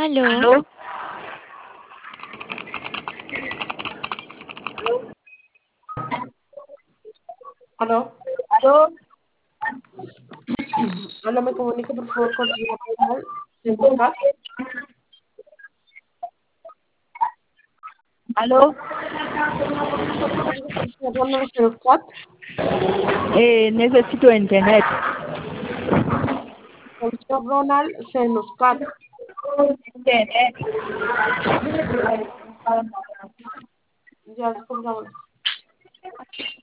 Aló, ¿Aló? ¿Aló? ¿Aló? ¿Aló? ¿Me comunica por favor con el señor Ronald Senuscat? ¿Aló? Me comunica con el señor Ronald Senuscat. Necesito internet. Con el señor Ronald Senuscat. Internet. Ya, después